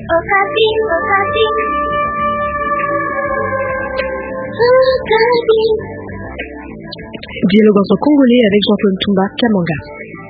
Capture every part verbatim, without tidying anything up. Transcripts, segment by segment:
Okapi, Okapi. Okapi. Dialogue entre Congolais avec Jean-Claude Toumba Kamanga.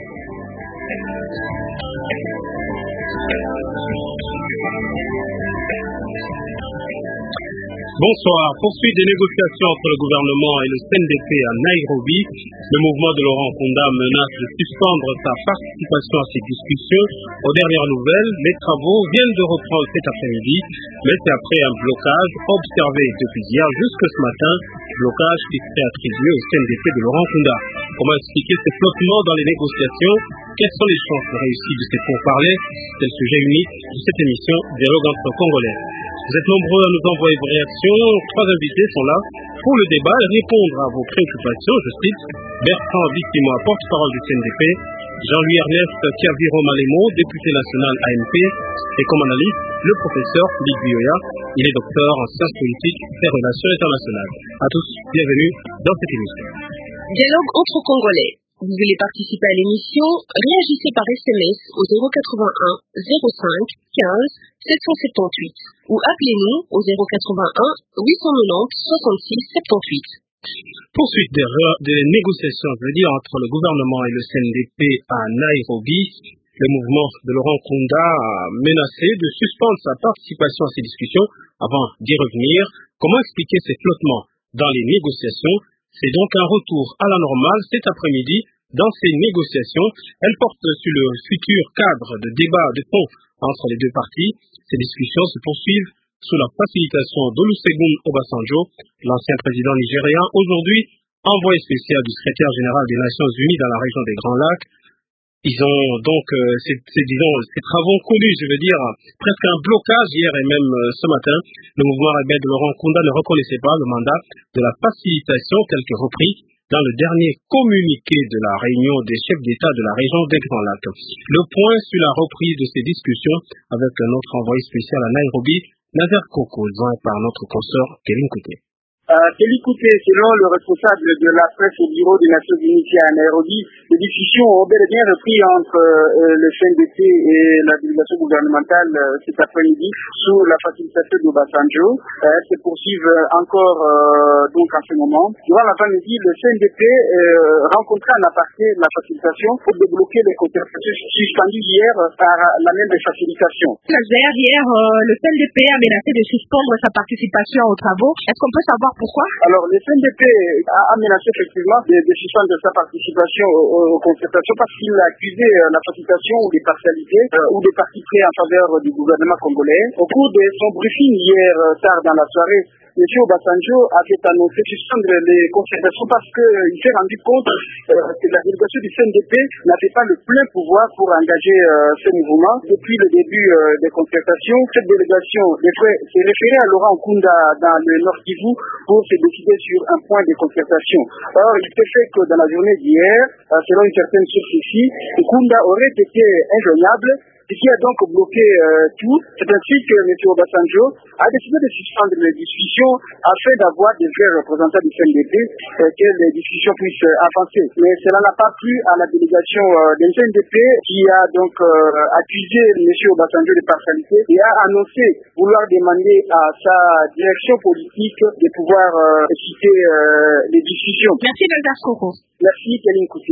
Bonsoir. Poursuite des négociations entre le gouvernement et le C N D P à Nairobi. Le mouvement de Laurent Nkunda menace de suspendre sa participation à ces discussions. Aux dernières nouvelles, les travaux viennent de reprendre cet après-midi, mais c'est après un blocage observé depuis hier jusque ce matin, blocage qui serait attribué au C N D P de Laurent Nkunda. Comment expliquer ces flottements dans les négociations? Quelles sont les chances de réussite de ces pourparlers? C'est le sujet unique de cette émission Dialogue entre Congolais. Vous êtes nombreux à nous envoyer vos réactions. Trois invités sont là pour le débat et répondre à vos préoccupations. Je cite Bertrand Bissimoa, porte-parole du C N D P, Jean-Louis Ernest Kiaviro Malemo, député national A M P, et comme analyste, le professeur Philippe Bioya. Il est docteur en sciences politiques et relations internationales. À tous, bienvenue dans cette émission. Dialogue entre Congolais. Vous voulez participer à l'émission? Réagissez par S M S au zéro quatre-vingt-un zéro cinq quinze sept cent soixante-dix-huit ou appelez-nous au zéro quatre-vingt-un huit cent quatre-vingt-dix soixante-six soixante-dix-huit. Poursuite des, des négociations, je veux dire, entre le gouvernement et le C N D P à Nairobi. Le mouvement de Laurent Nkunda a menacé de suspendre sa participation à ces discussions avant d'y revenir. Comment expliquer ces flottements dans les négociations? C'est donc un retour à la normale cet après-midi dans ces négociations. Elles portent sur le futur cadre de débat de fond entre les deux parties. Ces discussions se poursuivent sous la facilitation d'Olusegun Obasanjo, l'ancien président nigérien, aujourd'hui envoyé spécial du secrétaire général des Nations Unies dans la région des Grands Lacs. Ils ont donc, euh, ces, ces, disons, ces travaux connus, je veux dire, presque un blocage hier et même euh, ce matin. Le mouvement rebelle de Laurent Nkunda ne reconnaissait pas le mandat de la facilitation tel que repris dans le dernier communiqué de la réunion des chefs d'État de la région des Grands Lacs. Le point sur la reprise de ces discussions avec notre envoyé spécial à Nairobi, Nazer Koko, joint par notre consoeur Kevin Kouté. Euh, Télécouté, selon le responsable de la presse au bureau des Nations Unies à Nairobi, les discussions ont bel et bien repris entre euh, le C N D P et la délégation gouvernementale euh, cet après-midi sous la facilitation d'Obasanjo. Euh, elles se poursuivent encore euh, donc en ce moment. Durant l'après-midi, le C N D P euh, rencontra en aparté la facilitation pour débloquer les concertations suspendues hier par la même facilitation. Hier, euh, le C N D P a menacé de suspendre sa participation aux travaux. Est-ce qu'on peut savoir pourquoi? Alors, le C N D P a menacé effectivement de, de suspendre sa participation aux, aux concertations parce qu'il a accusé euh, la facilitation ou des partialités euh, ou des partis pris en faveur du gouvernement congolais. Au cours de son briefing hier euh, tard dans la soirée, M. Obasanjo avait annoncé suspendre les concertations parce qu'il euh, s'est rendu compte euh, que la délégation du C N D P n'avait pas le plein pouvoir pour engager euh, ce mouvement. Depuis le début euh, des concertations, cette délégation s'est référée à Laurent Nkunda dans le Nord Kivu pour se décider sur un point de concertation. Or, il s'est fait que dans la journée d'hier, euh, selon une certaine source ici, Nkunda aurait été injoignable, ce qui a donc bloqué euh, tout. C'est ainsi que M. Obasanjo a décidé de suspendre les discussions afin d'avoir des vrais représentants du C N D P euh, que les discussions puissent euh, avancer. Mais cela n'a pas plu à la délégation euh, du C N D P qui a donc euh, accusé M. Obasanjo de partialité et a annoncé vouloir demander à sa direction politique de pouvoir euh, citer euh, les discussions. Merci Nazer Koko. Merci Kéline Kouté.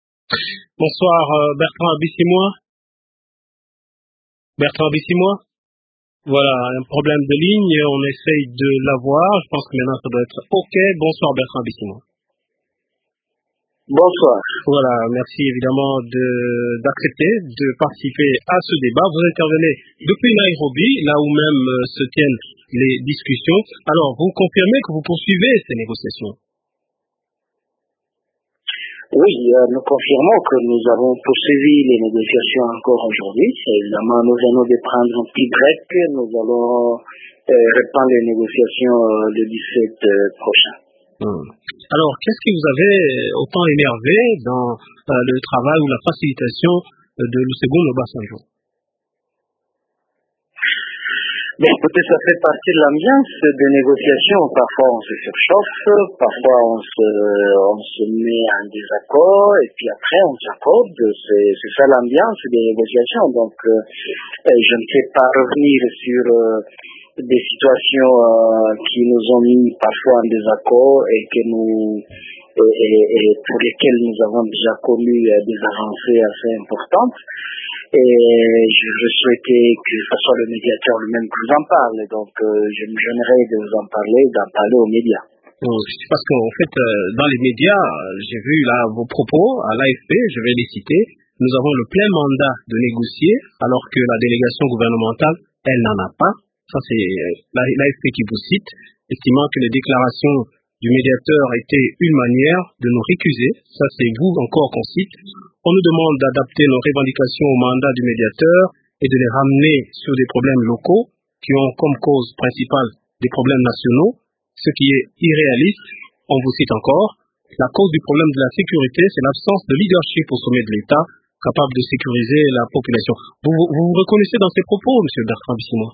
Bonsoir euh, Bertrand Bissimoa. Bertrand Bissimoa. Voilà, un problème de ligne, on essaye de l'avoir, je pense que maintenant ça doit être OK. Bonsoir Bertrand Bissimoa. Bonsoir. Voilà, merci évidemment de, d'accepter de participer à ce débat. Vous intervenez depuis Nairobi, là où même euh, se tiennent les discussions. Alors, vous confirmez que vous poursuivez ces négociations? Oui, euh, nous confirmons que nous avons poursuivi les négociations encore aujourd'hui. Évidemment, nous venons de prendre un petit break. Nous allons euh, reprendre les négociations euh, le dix-sept euh, prochain. Hum. Alors, qu'est-ce qui vous avait autant énervé dans euh, le travail ou la facilitation de Olusegun Obasanjo? Mais écoutez, ça fait partie de l'ambiance des négociations. Parfois on se surchauffe, parfois on se, on se met en désaccord et puis après on s'accorde. C'est, c'est ça l'ambiance des négociations. Donc euh, je ne sais pas revenir sur euh, des situations euh, qui nous ont mis parfois en désaccord et que nous et, et, et pour lesquelles nous avons déjà connu euh, des avancées assez importantes. Et je, je souhaitais que ce soit le médiateur lui-même qui vous en parle. Donc, euh, je me gênerais de vous en parler, d'en parler aux médias. Parce qu'en fait, euh, dans les médias, j'ai vu là vos propos à l'A F P, je vais les citer. Nous avons le plein mandat de négocier, alors que la délégation gouvernementale, elle n'en a pas. Ça, c'est l'A F P qui vous cite, estimant que les déclarations du médiateur étaient une manière de nous récuser. Ça, c'est vous encore qu'on cite. On nous demande d'adapter nos revendications au mandat du médiateur et de les ramener sur des problèmes locaux qui ont comme cause principale des problèmes nationaux, ce qui est irréaliste. On vous cite encore. La cause du problème de la sécurité, c'est l'absence de leadership au sommet de l'État capable de sécuriser la population. Vous vous, vous reconnaissez dans ces propos, M. Bertrand Bissimo?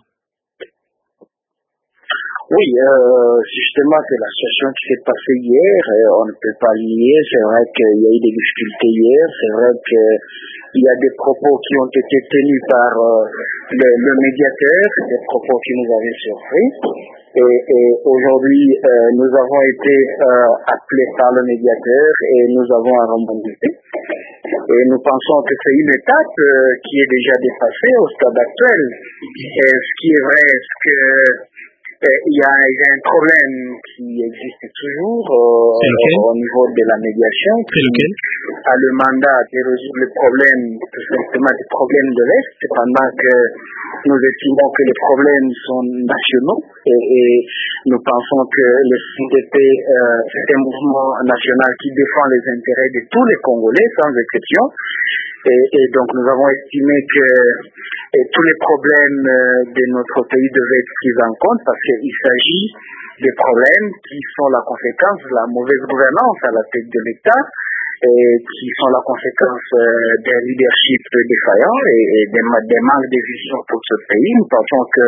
Oui, euh, justement, c'est la situation qui s'est passée hier. Euh, on ne peut pas le nier. C'est vrai qu'il y a eu des difficultés hier. C'est vrai qu'il y a des propos qui ont été tenus par euh, le, le médiateur, des propos qui nous avaient surpris. Et, et aujourd'hui, euh, nous avons été euh, appelés par le médiateur et nous avons un rebondissé. Et nous pensons que c'est une étape euh, qui est déjà dépassée au stade actuel. Et ce qui est vrai, c'est que il y a, il y a un problème qui existe toujours euh, au niveau de la médiation, qui a le mandat de résoudre le problème, tout simplement des problèmes de l'Est, pendant que nous estimons que les problèmes sont nationaux et, et nous pensons que le C D P, euh, c'est un mouvement national qui défend les intérêts de tous les Congolais, sans exception. Et, et donc nous avons estimé que et tous les problèmes de notre pays devaient être pris en compte parce qu'il s'agit des problèmes qui sont la conséquence de la mauvaise gouvernance à la tête de l'État et qui sont la conséquence d'un leadership défaillant et, et des, des manques de vision pour ce pays. Nous pensons que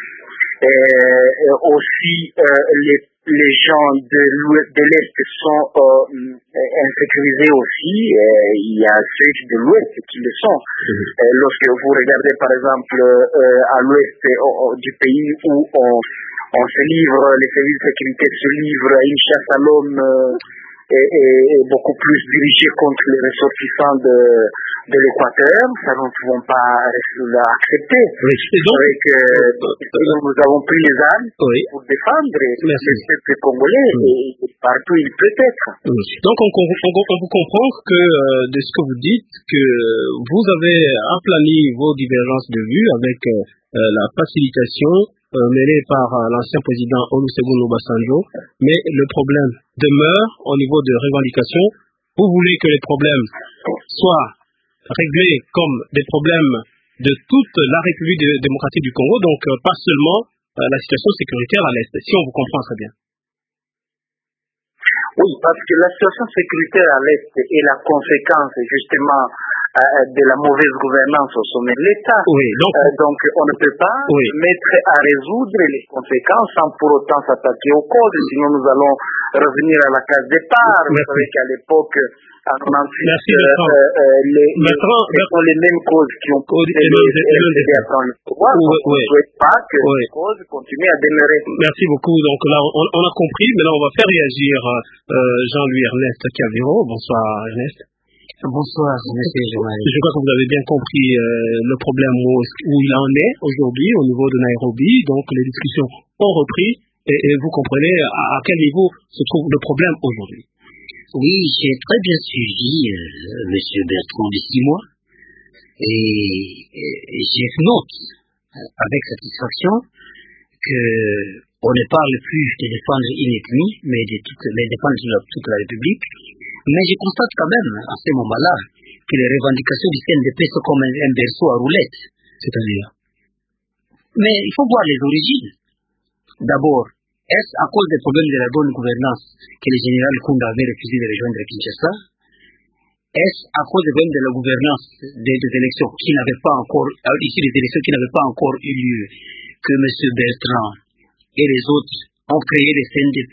euh, aussi euh, les les gens de l'ouest, de l'Est sont euh, insécurisés aussi. Euh, il y a ceux de l'Ouest qui le sont. Mmh. Euh, lorsque vous regardez par exemple euh, à l'Ouest euh, du pays où on, on se livre, les services de sécurité se livrent à une chasse à l'homme euh, et, et, et beaucoup plus dirigée contre les ressortissants de, de l'Équateur, ça nous ne pouvons pas l'accepter. Oui. Donc, avec, euh, nous avons pris les armes oui. pour défendre le peuple congolais oui. et partout il peut être. Oui. Donc on, on, on vous comprend que euh, de ce que vous dites, que vous avez aplani vos divergences de vues avec euh, la facilitation euh, menée par euh, l'ancien président Olusegun Obasanjo, mais le problème demeure au niveau de revendication. Vous voulez que les problèmes soient réglés comme des problèmes de toute la République démocratique du Congo, donc euh, pas seulement euh, la situation sécuritaire à l'Est, si on vous comprend très bien. Oui, parce que la situation sécuritaire à l'Est est la conséquence justement euh, de la mauvaise gouvernance au sommet de l'État. Oui, donc, euh, donc on ne peut pas oui. mettre à résoudre les conséquences sans pour autant s'attaquer aux causes, sinon nous allons revenir à la case départ. Vous savez qu'à l'époque, en quatre-vingt-six, Merci, euh, euh, les, Bertrand, les, sont les mêmes causes qui ont poussé les R D D à prendre le pouvoir. Oui, donc oui. on ne souhaite pas que oui. les causes continuent à demeurer. Merci beaucoup. Donc là, on, on a compris. Maintenant, on va faire réagir euh, Jean-Louis Ernest Caviro. Bonsoir, Ernest. Bonsoir, monsieur Jean-Marie. Je crois que vous avez bien compris euh, le problème où, où il en est aujourd'hui au niveau de Nairobi. Donc, les discussions ont repris et, et vous comprenez à, à quel niveau se trouve le problème aujourd'hui. Oui, j'ai très bien suivi euh, monsieur Bertrand Bissimo et, et, et j'ai note avec satisfaction que on ne parle plus de défendre une ethnie, mais de toute, mais défendre toute la République. Mais je constate quand même, à ce moment-là, que les revendications du C N D P sont comme un berceau à roulettes. C'est-à-dire? Mais il faut voir les origines. D'abord, est-ce à cause des problèmes de la bonne gouvernance que le général Kunda avait refusé de rejoindre Kinshasa? Est-ce à cause des problèmes de la gouvernance des, des élections qui n'avaient pas encore, ici des élections qui n'avaient pas encore eu lieu, que M. Bertrand et les autres ont créé les C N D P,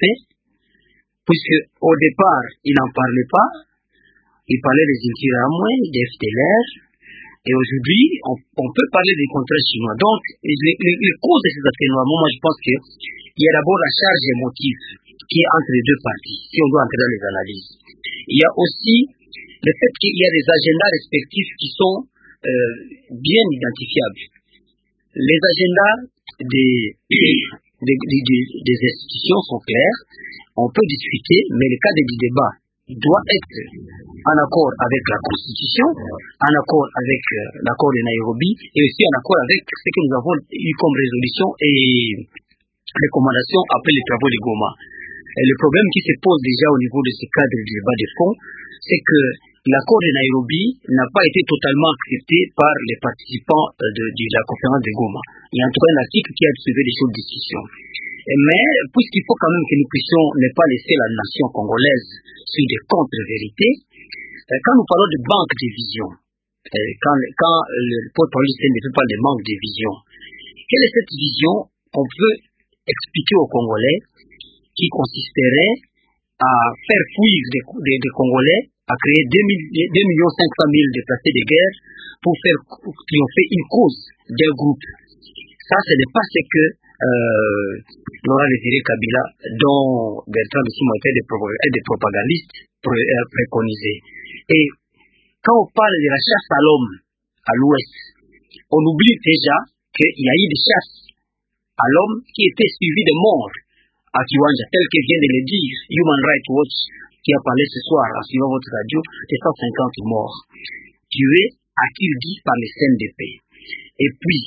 puisque au départ, ils n'en parlaient pas. Ils parlaient des Intiramwe, des F D L R, et aujourd'hui, on, on peut parler des contrats chinois. Donc, les, les, les causes de ces atténuements, moi je pense qu'il y a d'abord la charge émotive qui est entre les deux parties, si on doit entrer dans les analyses. Il y a aussi le fait qu'il y a des agendas respectifs qui sont euh, bien identifiables. Les agendas des, des, des, des, des institutions sont clairs, on peut discuter, mais le cadre du débat doit être en accord avec la Constitution, en accord avec euh, l'accord de Nairobi, et aussi en accord avec ce que nous avons eu comme résolution et recommandation après les travaux de Goma. Et le problème qui se pose déjà au niveau de ce cadre du débat de fond, c'est que l'accord de Nairobi n'a pas été totalement accepté par les participants de, de la conférence de Goma. Il y a en tout cas un article qui a soulevé des choses de discussion. Mais puisqu'il faut quand même que nous puissions ne pas laisser la nation congolaise sur des contre-vérités, quand nous parlons de manque de vision, quand, quand le porte-parole du C N D P parle de manque de vision, quelle est cette vision qu'on peut expliquer aux Congolais qui consisterait à faire fuir des, des, des Congolais, à créer deux millions cinq cent mille déplacés de guerre pour faire triompher une cause d'un groupe. Ça, ce n'est pas ce que euh, Laurent Désiré Kabila, dont Bertrand Bisimwa était des, des propagandistes, pré, euh, préconisés. Et quand on parle de la chasse à l'homme à l'ouest, on oublie déjà qu'il y a eu des chasses à l'homme qui étaient suivies de morts à Kiwanja, tel que vient de le dire Human Rights Watch, qui a parlé ce soir en suivant votre radio, de cent cinquante morts, tués à Kildi par les C N D P. Et puis,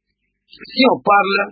si on parle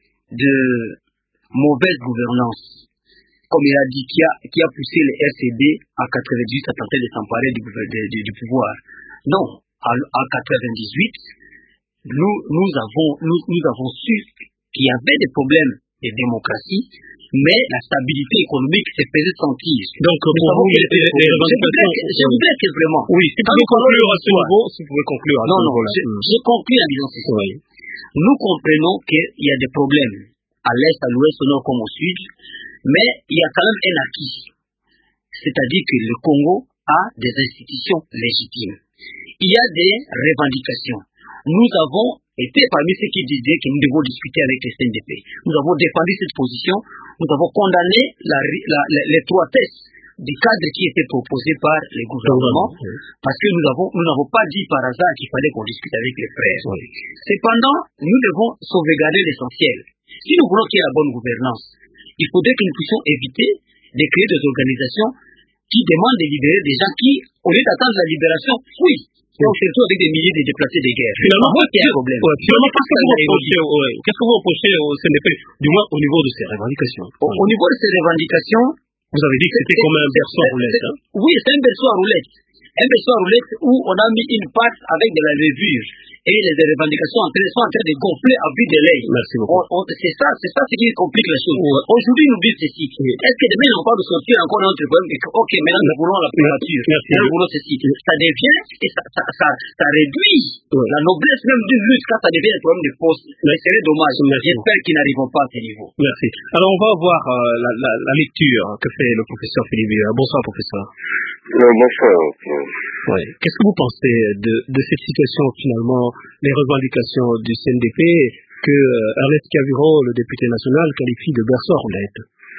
de mauvaise gouvernance, comme il a dit, qui a, qui a poussé le R C D en quatre-vingt-dix-huit à tenter de s'emparer du, du, du pouvoir. Non, en quatre-vingt-dix-huit, nous, nous, avons, nous, nous avons su qu'il y avait des problèmes de démocratie, mais la stabilité économique se faisait sentir. Donc, pour vous, les, les, les revendications... Je voudrais que vraiment... Oui, si vous pouvez conclure à ce niveau, si vous pouvez conclure à ce niveau-là. Non, non, j'ai conclu en disant ceci. Oui. Nous comprenons qu'il y a des problèmes à l'est, à l'ouest, au nord comme au sud, mais il y a quand même un acquis. C'est-à-dire que le Congo a des institutions légitimes. Il y a des revendications. Nous avons été parmi ceux qui disaient que nous devons discuter avec les C N D P. Nous avons défendu cette position, nous avons condamné la, la, la, l'étroitesse des cadres qui étaient proposés par les gouvernements, oui. Parce que nous avons, nous n'avons pas dit par hasard qu'il fallait qu'on discute avec les frères. Oui. Cependant, nous devons sauvegarder l'essentiel. Si nous voulons qu'il y ait la bonne gouvernance, il faudrait que nous puissions éviter de créer des organisations qui demandent de libérer des gens qui, au lieu d'attendre la libération, fuient. Et on se retrouve avec des milliers de déplacés de guerre. Finalement, moi, il y a un problème. Ouais, finalement, qu'est-ce que, vous reprochez, ouais, qu'est-ce que vous reprochez au C N D P, du moins au niveau de ces revendications? Au, au niveau de ces revendications, vous avez dit que c'était comme un berceau à roulette. Hein? Oui, c'est un berceau à roulette. Un berceau à roulette où on a mis une patte avec de la levure. Et les revendications sont en train de gonfler à vue de l'œil. Merci beaucoup. On, on, c'est ça, c'est ça ce qui complique la chose. Ouais. Aujourd'hui, nous disons ceci. Oui. Est-ce que demain, on parle de sortir encore un autre problème et que, ok, maintenant nous voulons la primature. Nous voulons ceci. Ça devient, et ça, ça, ça, ça réduit oui. la noblesse même d'une lutte quand ça devient un problème de poste. Mais c'est dommage. Merci. J'espère qu'ils n'arriveront pas à ce niveau. Merci. Alors, on va voir euh, la, la, la lecture que fait le professeur Philippe Villa. Bonsoir, professeur. Non, bonsoir. Oui. Qu'est-ce que vous pensez de, de cette situation, finalement, les revendications du C N D P que euh, Ernest Caviro, le député national, qualifie de berceau à roulette?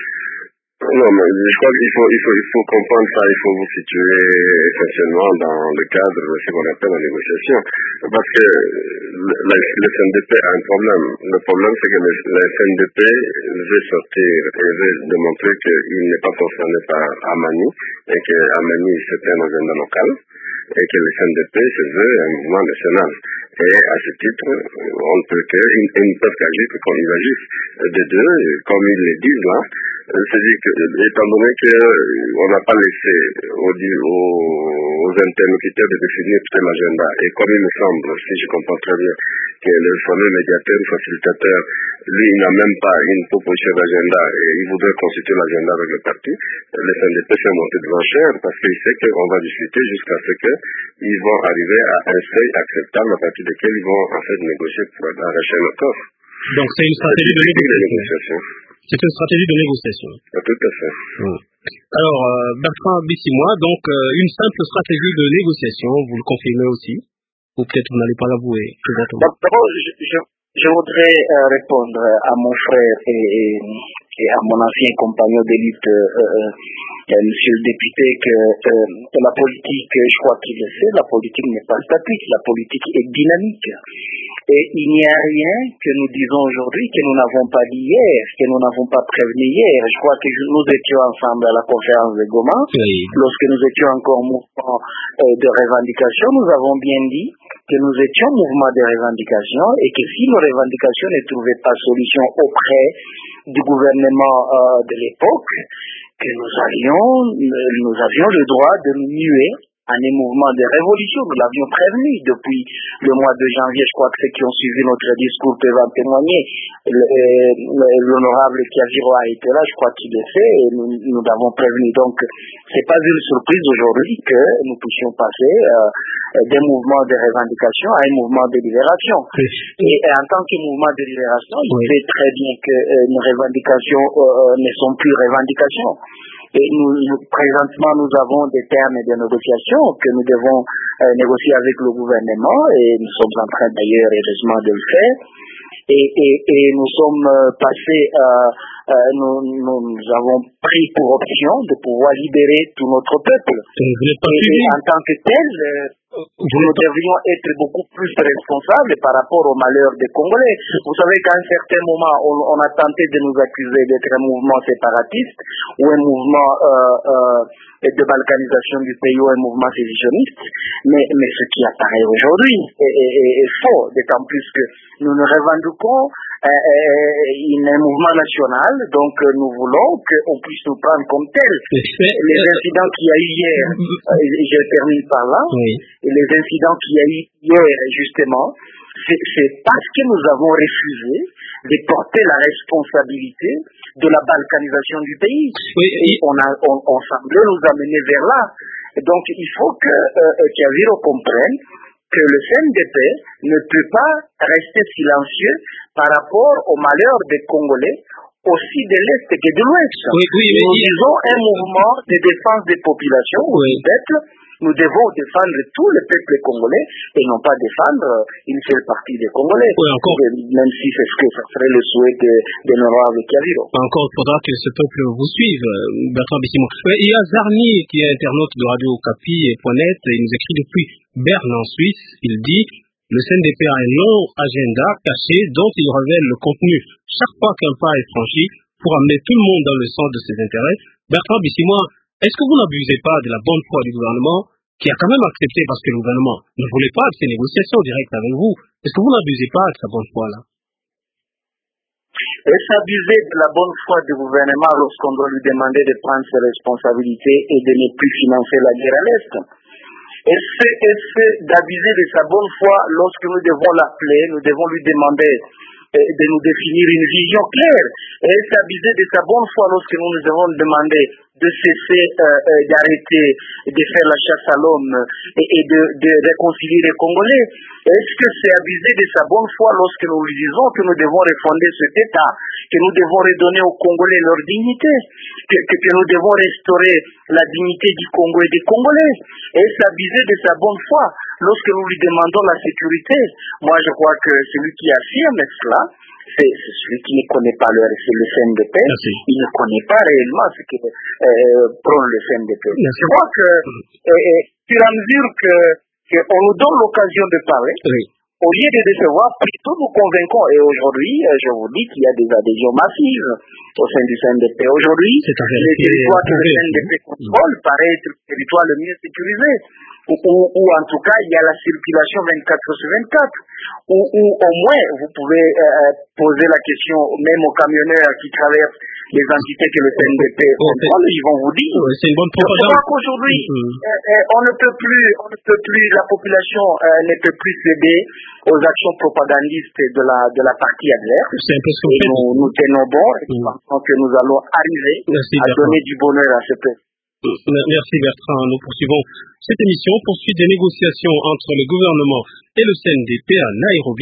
Non, mais je crois qu'il faut, il faut, il faut comprendre ça, il faut vous situer essentiellement dans le cadre de ce qu'on appelle la négociation. Parce que le, le, le C N D P a un problème. Le problème, c'est que le, le C N D P veut sortir et veut démontrer qu'il n'est pas concerné par Amani et que Amani, c'est un agenda local et que le C N D P se veut un mouvement national. Et à ce titre, on ne peut qu'ils ne peuvent qu'agir que quand ils agissent. De deux, comme ils le disent là, c'est-à-dire que, étant donné qu'on n'a pas laissé aux, aux, aux interlocuteurs de définir tout l'agenda, et comme il me semble, si je comprends très bien, que le fameux médiateur ou facilitateur, lui, il n'a même pas une proposition d'agenda et il voudrait constituer l'agenda avec le parti, le C N D P fait monter de l'enchère parce qu'il sait qu'on va discuter jusqu'à ce qu'ils vont arriver à un seuil acceptable à partir duquel ils vont en fait négocier pour arracher le corps. Donc c'est une stratégie de négociation. C'est une stratégie de négociation. Ah, tout à fait. Mmh. Alors, euh, Bertrand Bissimois, donc euh, une simple stratégie de négociation, vous le confirmez aussi? Ou peut-être vous n'allez pas l'avouer? D'abord, je, je, je voudrais euh, répondre à mon frère et, et, et à mon ancien compagnon de lutte, euh, euh, euh, monsieur le député, que, euh, que la politique, je crois qu'il le sait, la politique n'est pas statique, la politique est dynamique. Et il n'y a rien que nous disons aujourd'hui que nous n'avons pas dit hier, que nous n'avons pas prévenu hier. Je crois que nous étions ensemble à la conférence de Goma, oui. Lorsque nous étions encore en mouvement euh, de revendication, nous avons bien dit que nous étions mouvement de revendication et que si nos revendications ne trouvaient pas solution auprès du gouvernement euh, de l'époque, que nous avions, nous avions le droit de nous muer en un mouvement de révolution. Nous l'avions prévenu depuis le mois de janvier. Je crois que ceux qui ont suivi notre discours peuvent en témoigner. L'honorable Kiaviro a été là, je crois qu'il le sait, et nous, nous l'avons prévenu. Donc, c'est pas une surprise aujourd'hui que nous puissions passer euh, des mouvements de revendication à un mouvement de libération. Oui. Et, et en tant que mouvement de libération, il oui. sait très bien que euh, nos revendications euh, ne sont plus revendications. Et nous, nous, présentement, nous avons des termes de négociation que nous devons euh, négocier avec le gouvernement et nous sommes en train d'ailleurs, heureusement, de le faire. Et, et, et nous sommes euh, passés, euh, euh, nous, nous, nous avons pris pour option de pouvoir libérer tout notre peuple. Et, et en tant que tel, euh, nous devrions être beaucoup plus responsables par rapport au malheur des Congolais. Vous savez qu'à un certain moment, on, on a tenté de nous accuser d'être un mouvement séparatiste ou un mouvement euh, euh, de balkanisation du pays ou un mouvement sécessionniste. Mais, mais ce qui apparaît aujourd'hui est, est, est faux, d'autant plus que nous nous revendiquons euh, euh, un mouvement national, donc euh, nous voulons qu'on puisse nous prendre comme tel. Les incidents qu'il y a eu hier, euh, je termine par là, oui. Les incidents qu'il y a eu hier, justement, c'est parce que nous avons refusé de porter la responsabilité de la balkanisation du pays. Oui, et on, a, on, on semblait nous amener vers là. Et donc, il faut que euh, Kiaviro comprenne que le C N D P ne peut pas rester silencieux par rapport au malheur des Congolais, aussi de l'Est que de l'Ouest. Oui, oui, nous disons un mouvement de défense des populations, oui. Peut-être. Nous devons défendre tout le peuple congolais et non pas défendre une seule partie des Congolais. Oui, encore. Même si c'est ce que ça serait le souhait de, de l'honorable Kiaviro. Encore, il faudra que ce peuple vous suive, Bertrand Bissimois. Il y a Zarni qui est internaute de Radio Okapi point net et il nous écrit depuis Berne en Suisse. Il dit: le C N D P a un long agenda caché dont il révèle le contenu chaque fois qu'un pas est franchi pour amener tout le monde dans le sens de ses intérêts. Bertrand Bissimois, est-ce que vous n'abusez pas de la bonne foi du gouvernement qui a quand même accepté, parce que le gouvernement ne voulait pas de ces négociations directes avec vous? Est-ce que vous n'abusez pas de sa bonne foi là? Et s'abuser de la bonne foi du gouvernement lorsqu'on doit lui demander de prendre ses responsabilités et de ne plus financer la guerre à l'Est. Et c'est d'abuser de sa bonne foi lorsque nous devons l'appeler, nous devons lui demander de nous définir une vision claire. Et s'abuser de sa bonne foi lorsque nous nous devons demander de cesser euh, euh, d'arrêter de faire la chasse à l'homme et, et de, de réconcilier les Congolais. Est-ce que c'est abuser de sa bonne foi lorsque nous lui disons que nous devons refonder cet État, que nous devons redonner aux Congolais leur dignité, que, que, que nous devons restaurer la dignité du Congo et des Congolais? Est-ce abuser de sa bonne foi lorsque nous lui demandons la sécurité? Moi, je crois que celui qui affirme cela, c'est celui qui ne connaît pas le, le C N D P. Merci. Il ne connaît pas réellement ce que euh, prône le C N D P. Merci. Je crois que, euh, sur la mesure que qu'on nous donne l'occasion de parler, oui. Au lieu de décevoir, plutôt nous convaincons. Et aujourd'hui, je vous dis qu'il y a des adhésions massives au sein du C N D P. Aujourd'hui, le territoire que le C N D P contrôle paraît être le territoire le mieux sécurisé. Ou, ou, ou en tout cas, il y a la circulation vingt-quatre sur vingt-quatre. Ou, ou au moins, vous pouvez euh, poser la question même aux camionneurs qui traversent les entités que le C N D P contrôle, ils vont vous dire. C'est une bonne propagande. Je crois qu'aujourd'hui, mmh. euh, euh, on ne peut plus, on ne peut plus, la population euh, ne peut plus céder aux actions propagandistes de la de la partie adverse. C'est un peu ce qu'on et fait. Nous, nous tenons bon et nous mmh. pensons que nous allons arriver Merci, à donner du bonheur à ce peuple. Merci Bertrand. Nous poursuivons cette émission. Poursuite des négociations entre le gouvernement et le C N D P à Nairobi.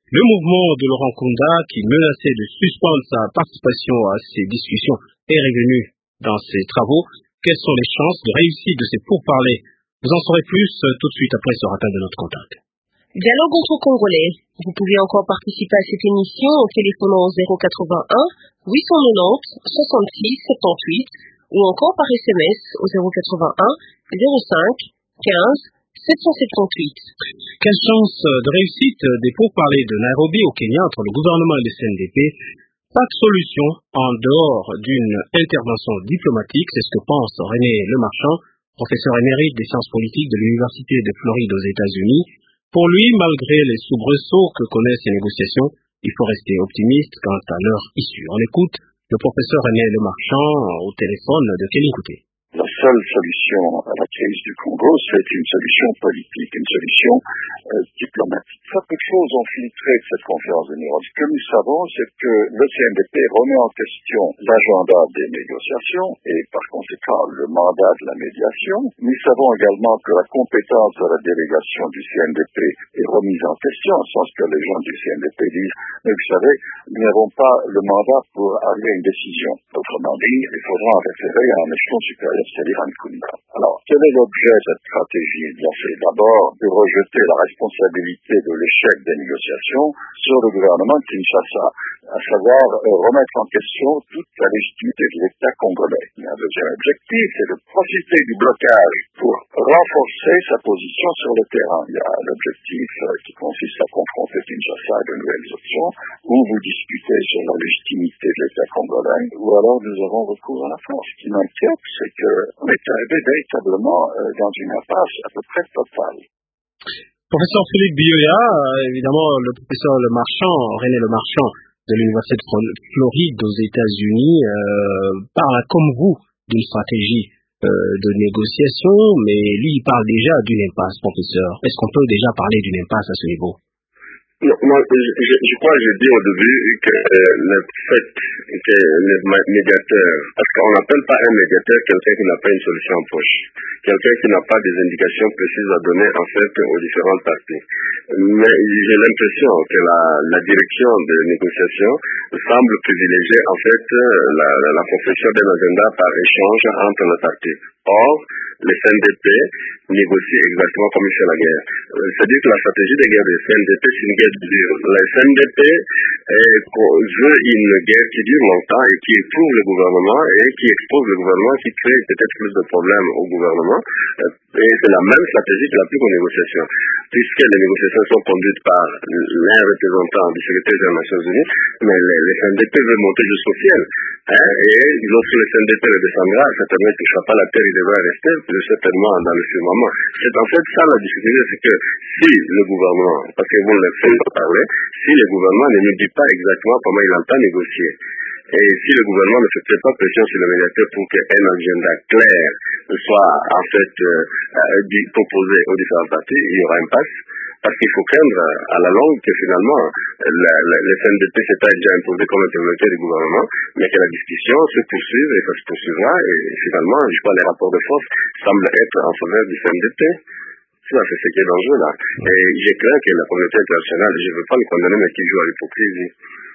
Le mouvement de Laurent Nkunda, qui menaçait de suspendre sa participation à ces discussions, est revenu dans ses travaux. Quelles sont les chances de réussite de ces pourparlers? Vous en saurez plus tout de suite après ce rappel de notre contact. Dialogue entre Congolais. Vous pouvez encore participer à cette émission en téléphonant au zéro quatre-vingt-un huit cent quatre-vingt-dix soixante-six soixante-dix-huit ou encore par S M S au zéro quatre-vingt-un zéro cinq quinze sept cent soixante-dix-huit. Quelle chance de réussite des pourparlers de Nairobi au Kenya entre le gouvernement et le C N D P? Pas de solution en dehors d'une intervention diplomatique, c'est ce que pense René Lemarchand, professeur émérite des sciences politiques de l'Université de Floride aux États-Unis. Pour lui, malgré les soubresauts que connaissent ces négociations, il faut rester optimiste quant à leur issue. On écoute le professeur René Lemarchand au téléphone de Kéline Couté. La seule solution à la crise du Congo, c'est une solution politique, une solution euh, diplomatique. Très peu de choses ont filtré de cette conférence de Nairobi. Ce que nous savons, c'est que le C N D P remet en question l'agenda des négociations et par conséquent le mandat de la médiation. Nous savons également que la compétence de la délégation du C N D P est remise en question, en sens que les gens du C N D P disent « Mais vous savez, nous n'avons pas le mandat pour arriver à une décision ». Autrement dit, il faudra en référer à un échelon supérieur, c'est-à-dire à Nkunda. Alors, quel est l'objet de cette stratégie? Eh bien, c'est d'abord de rejeter la responsabilité de l'échec des négociations sur le gouvernement de Kinshasa, à savoir euh, remettre en question toute la légitimité de l'État congolais. Mais un deuxième objectif, c'est de profiter du blocage pour renforcer sa position sur le terrain. Il y a l'objectif euh, qui consiste à confronter Kinshasa à de nouvelles options, ou vous discutez sur la légitimité de l'État congolais, ou alors nous avons recours à la force. Ce qui m'inquiète, c'est qu'on est arrivé véritablement euh, dans une impasse à peu près totale. Professeur Philippe Bioya, euh, évidemment le professeur Lemarchand, René Lemarchand de l'Université de Floride aux États-Unis, euh, parle comme vous d'une stratégie euh, de négociation, mais lui il parle déjà d'une impasse, professeur. Est-ce qu'on peut déjà parler d'une impasse à ce niveau? Non, moi, je, je, je crois que j'ai dit au début que euh, le fait que les médiateurs, parce qu'on n'appelle pas un médiateur quelqu'un qui n'a pas une solution en poche, quelqu'un qui n'a pas des indications précises à donner en fait aux différentes parties. Mais j'ai l'impression que la, la direction de négociation semble privilégier en fait la, la, la confection d'un agenda par échange entre les parties. Or, le C N D P négocie exactement comme il fait la guerre. C'est-à-dire que la stratégie de guerre du C N D P, c'est une guerre qui dure. Le C N D P est, veut une guerre qui dure longtemps et qui éprouve le gouvernement et qui expose le gouvernement, qui crée peut-être plus de problèmes au gouvernement. Et c'est la même stratégie qui l'applique aux négociations. Puisque les négociations sont conduites par l'un représentant du secrétaire des Nations Unies, mais le, le C N D P veut monter jusqu'au ciel. Hein, et lorsque le C N D P le descendra, certainement il ne touchera pas la terre, il devra rester certainement dans le firmament. C'est en fait ça la difficulté, c'est que si le gouvernement, parce que vous le faites parler, si le gouvernement ne nous dit pas exactement comment il entend négocier, et si le gouvernement ne fait pas pression sur le médiateur pour qu'un agenda clair soit en fait euh, proposé aux différentes parties, il y aura une passe. Parce qu'il faut craindre à la longue que finalement la, la, le C N D P s'est pas déjà imposé comme interlocuteur du gouvernement, mais que la discussion se poursuive et ça se poursuivra et finalement, je crois, les rapports de force semblent être en faveur du C N D P. Ça, c'est ce qui est dangereux là. Et j'ai craint que la communauté internationale, je ne veux pas le condamner, mais qu'il joue à l'hypocrisie.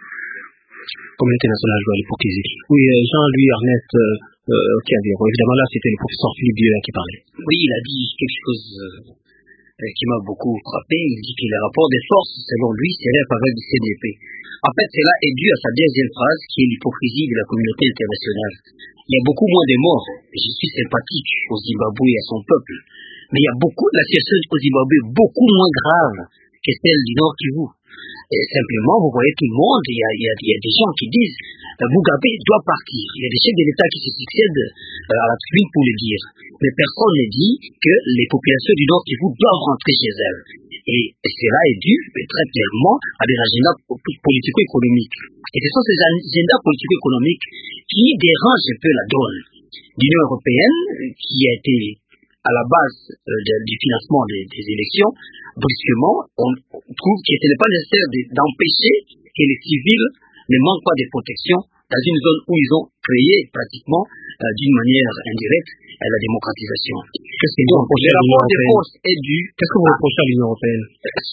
Communauté nationale joue à l'hypocrisie. Oui, Jean-Louis Ernest euh, euh, Kiaviro, évidemment là c'était le professeur Philippe Bioya qui parlait. Oui, il a dit quelque chose euh, qui m'a beaucoup frappé. Il dit que les rapports de force, selon lui, seraient en faveur du C N D P. En fait, cela est dû à sa deuxième phrase, qui est l'hypocrisie de la communauté internationale. Il y a beaucoup moins de morts. Je suis sympathique au Zimbabwe et à son peuple. Mais il y a beaucoup, la situation au Zimbabwe est beaucoup moins grave que celle du Nord Kivu. Et simplement, vous voyez tout le monde, il y a, il y a, il y a des gens qui disent euh, Mugabe doit partir. Il y a des chefs de l'État qui se succèdent euh, à la tribune pour le dire. Mais personne ne dit que les populations du Nord Kivu doivent rentrer chez elles. Et, et cela est dû très clairement à des agendas politico-économiques. Et ce sont ces agendas politico-économiques qui dérangent un peu la donne. L'Union européenne, qui a été à la base euh, de, du financement des, des élections, brusquement, on trouve que ce n'est pas nécessaire d'empêcher que les civils ne manquent pas de protection dans une zone où ils ont créé pratiquement euh, d'une manière indirecte euh, la démocratisation. Qu'est-ce que vous reprochez à l'Union européenne? Qu'est-ce que vous reprochez à l'Union européenne?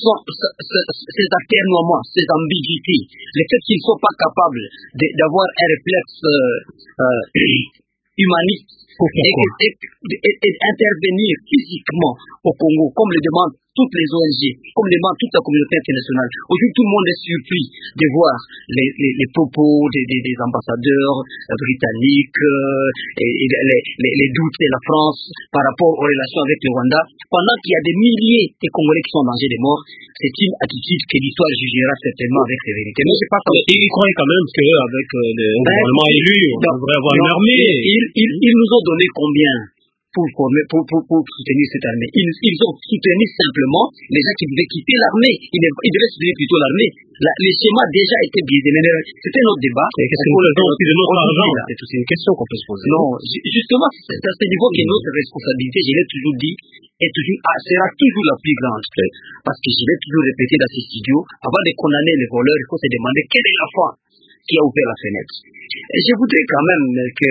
Ces atermoiements, ces ambiguïtés, le fait qu'ils ne sont pas capables d'avoir un réflexe euh, euh, humaniste et, et, et, et intervenir physiquement au Congo, comme le demandent toutes les O N G, comme le demande toute la communauté internationale. Aujourd'hui, tout le monde est surpris de voir les, les, les propos des, des, des ambassadeurs britanniques euh, et, et les, les, les doutes de la France par rapport aux relations avec le Rwanda, pendant qu'il y a des milliers de Congolais qui sont en danger de mort. C'est une attitude que l'histoire jugera certainement avec les vérités. Mais c'est pas comme... Et ils croient quand même qu'avec euh, le ben, gouvernement élu, on non, devrait avoir non, une armée. Ils, ils, ils nous ont donné combien pour, former, pour, pour, pour soutenir cette armée? Ils, ils ont soutenu simplement les gens qui devaient quitter l'armée. Ils, ils devaient soutenir plutôt l'armée. La, les schémas déjà étaient biaisés. C'était notre débat. Qu'est-ce que nous faisons aussi de notre argent? C'est aussi une question qu'on peut se poser. Non, justement, c'est à ce niveau que notre responsabilité, je l'ai toujours dit, est toujours, ah, sera toujours la plus grande. Parce que je l'ai toujours répété dans ces studios, avant de condamner les voleurs, il faut se demander quelle est la foi qui a ouvert la fenêtre. Et je voudrais quand même que